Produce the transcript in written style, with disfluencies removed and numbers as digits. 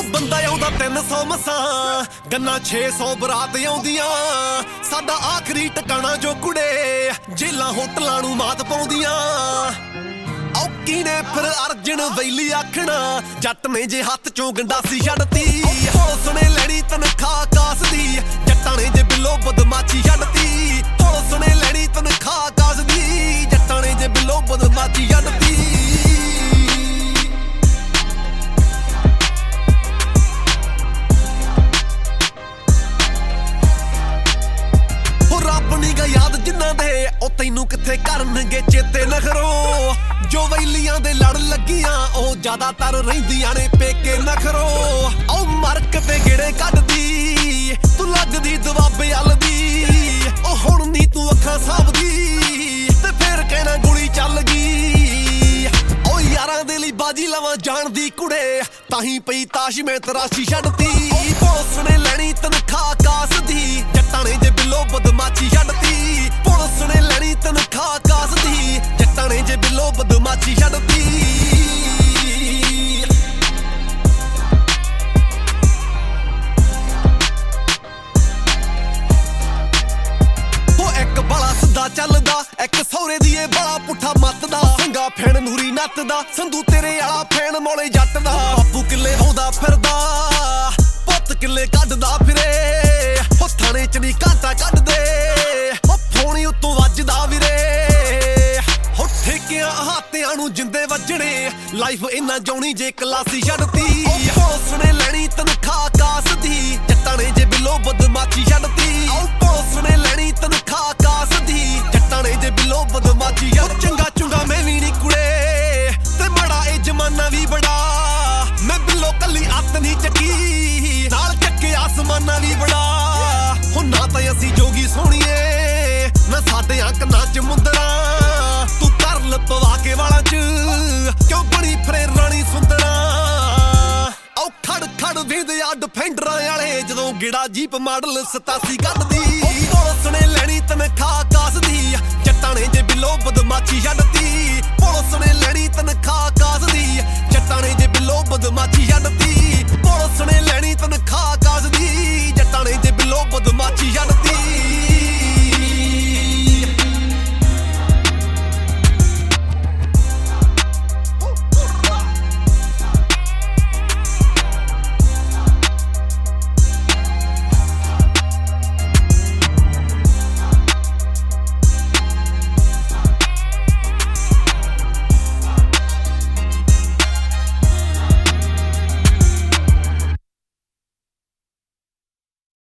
ਬੰਦਾ ਆਉਂਦਾ 300 ਮਸਾਂ ਗੰਨਾ 600 ਬਰਾਤ ਆਉਂਦੀਆਂ ਸਾਡਾ ਆਖਰੀ ਟਿਕਾਣਾ ਜੋ ਕੁੜੇ ਜੇਲਾਂ ਹੋਟਲਾਂ ਨੂੰ ਮਾਤ ਪਾਉਂਦੀਆਂ ਔਕੀ ਨੇ ਫਿਰ ਅਰਜਨ ਵੈਲੀ ਆਖਣਾ ਜੱਟ ਨੇ ਜੇ ਹੱਥ ਚੋਂ ਗੰਡਾਸੀ ਛੱਡਤੀ ਪੁਲਿਸ ਨੇ ਲੈਣੀ ਤਨਖਾਹ ਕਾਸ ਦੀ ਜੱਟਾਂ ਨੇ ਜੇ ਬਿੱਲੋ ਬਦਮਾਸ਼ੀ ਛੱਡਤੀ ਪੁਲਿਸ ਨੇ ਲੈਣੀ ਤਨਖਾਹ ਕਾਸ ਦੀ ਜੱਟਾਂ ਨੇ ਜੇ ਬਿੱਲੋ ਬਦਮਾਸ਼ੀ ਛੱਡਤੀ ਯਾਦ ਜਿੰਨਾ ਦੇ ਉਹ ਤੈਨੂੰ ਕਿੱਥੇ ਕਰਨਗੇ ਚੇਤੇ ਨਖਰੋ ਜੋ ਵੈਲੀਆਂ ਦੇ ਲੜ ਲੱਗੀਆਂ ਉਹ ਜ਼ਿਆਦਾਤਰ ਰਹਿੰਦੀਆਂ ਨੇ ਪੇਕੇ ਨਖਰੋ ਉਹ ਮਰਕ ਤੇ ਗੇੜੇ ਕੱਢਦੀ ਤੂੰ ਲੱਗਦੀ ਦਵਾਬੇ ਵੱਲ ਦੀ ਉਹ ਹੁਣ ਨੀ ਤੂੰ ਅੱਖਾਂ ਸਾਂਭਦੀ ਤੇ ਫੇਰ ਕਹਿਣਾ ਗੋਲੀ ਚੱਲ ਗਈ ਉਹ ਯਾਰਾਂ ਦੇ ਲਈ ਬਾਜੀ ਲਵਾਂ ਜਾਣਦੀ ਕੁੜੇ ਤਾਂ ਹੀ ਪਈ ਤਾਸ਼ ਮੈਂ ਤਰਾਸ਼ੀ ਛੱਡਤੀ ਪੁਲਿਸ ਨੇ ਲੈਣੀ ਤਨਖਾਹ ਕਾਸ ਦੀ ਜੱਟਾਂ ਨੇ ਜੇ ਬਿੱਲੋ ਬਦਮਾਸ਼ੀ ਛੱਡਤੀ ਪੁਲਿਸ ਨੇ ਲੈਣੀ ਤਨਖਾਹ ਕਾਸ ਦੀ ਜੱਟਾਂ ਨੇ ਜੇ ਬਿੱਲੋ ਬਦਮਾਸ਼ੀ ਛੱਡਤੀ ਇੱਕ ਬੜਾ ਸਿੱਧਾ ਚੱਲਦਾ ਇੱਕ ਸੌਰੇ ਦੀ ਏ ਬੜਾ ਪੁੱਠਾ ਮੱਤਦਾ ਸਿੰਘਾ ਫੈਣ ਨੂਰੀ ਨੱਤਦਾ ਸੰਧੂ ਤੇਰੇ ਵਾਲਾ ਫੈਣ ਮੋਲੇ ਜੱਟ ਦਾ ਬਾਪੂ ਕਿੱਲੇ ਆਉਂਦਾ ਫਿਰਦਾ ਪੁੱਤ ਕਿੱਲੇ ਕੱਢਦਾ ਫਿਰੇ ਉਹ ਥਾਣੇ ਚ ਨੀ ਘਾਟਾ ਕੱਢਦੇ ਉਹ ਫੋਨੀ ਉੱਤੋਂ ਵੱਜਦਾ ਵੀਰੇ ਉਹ ਠੇਕਿਆਂ ਹਾਤਿਆਂ ਨੂੰ ਜਿੰਦੇ ਵੱਜਣੇ ਲਾਈਫ ਇੰਨਾ ਜਾਉਣੀ ਜੇ ਕਲਾਸੀ ਛੱਡਤੀ ਪੁਲਿਸ ਨੇ ਲੈਣੀ ਤਨਖਾਹ ਕਾਸ ਦੀ ਜੱਟਾਂ ਨੇ ਜੇ ਬਿੱਲੋ ਬਦਮਾਸ਼ੀ ਛੱਡਤੀ ਪੁਲਿਸ ਨੇ ਲੈਣੀ ਤਨਖਾਹ ਕਾਸ ਦੀ ਜੱਟਾਂ ਨੇ ਜੇ ਬਿੱਲੋ ਬਦਮਾਸ਼ੀ ਚੰਗਾ ਚੁੰਗਾ ਮੈਂ ਵੀ ਨੀ ਕੁੜੇ ਤੇ ਮਾੜਾ ਇਹ ਜ਼ਮਾਨਾ ਵੀ ਬੜਾ ਮੈਂ ਬਿੱਲੋ ਕੱਲੀ ਅੱਤ ਨੀ ਚੱਕੀ ਨਾਲ ਚੱਕੇ ਆਸਮਾਨਾਂ ਵੀ ਬੜਾ ਹੁਣ ਨਾ ਤਾਂ ਅਸੀਂ ਜੋਗੀ ਸੋਹਣੀਏ ਨਾ ਸਾਡੇ ਕੰਨਾਂ ਚ ਮੁੰਦਰਾਂ ਤੂੰ ਕਰ ਲਪਵਾ ਕੇ ਵਾਲਾਂ ਚ ਕਿਉਂ ਬਣੀ ਫਰੇ ਰਾਣੀ ਸੁੰਦਰਾਂ ਔ ਖੜ ਖੜ ਵੇਂਦੇ ਆ ਡਿਫੈਂਡਰਾਂ ਵਾਲੇ ਜਦੋਂ ਗਿੜਾ ਜੀਪ ਮਾਡਲ 87 ਕੱਢਦੀ ਪੁਲਿਸ ਨੇ